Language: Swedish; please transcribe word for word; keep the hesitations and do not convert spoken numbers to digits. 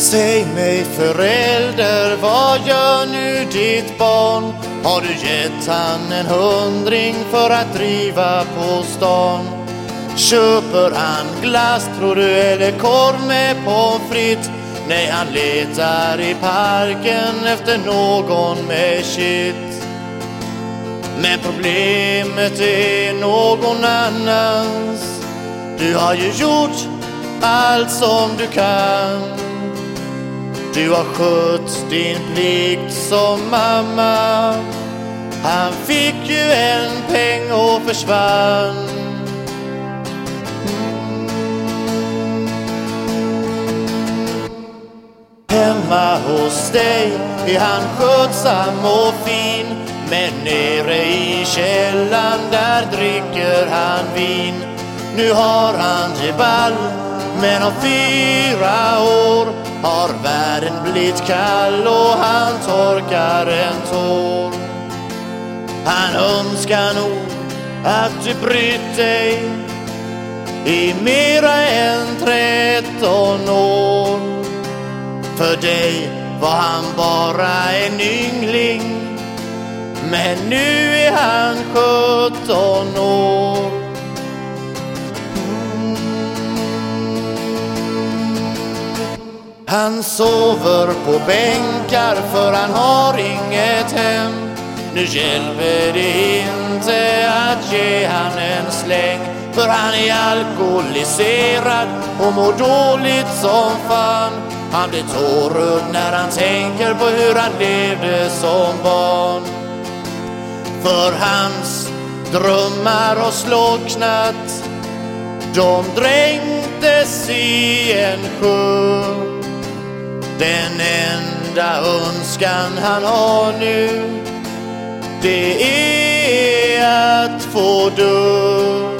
Säg mig förälder, vad gör nu ditt barn? Har du gett han en hundring för att driva på stan? Köper han glass tror du eller korv med pommes frites? Nej, han letar i parken efter någon med shit. Men problemet är någon annans. Du har ju gjort allt som du kan. Du har skött din plikt som mamma. Han fick ju en peng och försvann. Hemma hos dig är han skötsam och fin, men nere i källan där dricker han vin. Nu har han geball, men om fyra år har världen blivit kall och han torkar en tår. Han önskar nog att du brytt dig i mera än tretton år. För dig var han bara en yngling, men nu är han sjutton år. Han sover på bänkar för han har inget hem. Nu hjälper det inte att ge han en släng, för han är alkoholiserad och mår dåligt som fan. Han blir tårögd när han tänker på hur han levde som barn. För hans drömmar har slocknat, de dränktes i en sjö. Den enda önskan han har nu, det är att få dö.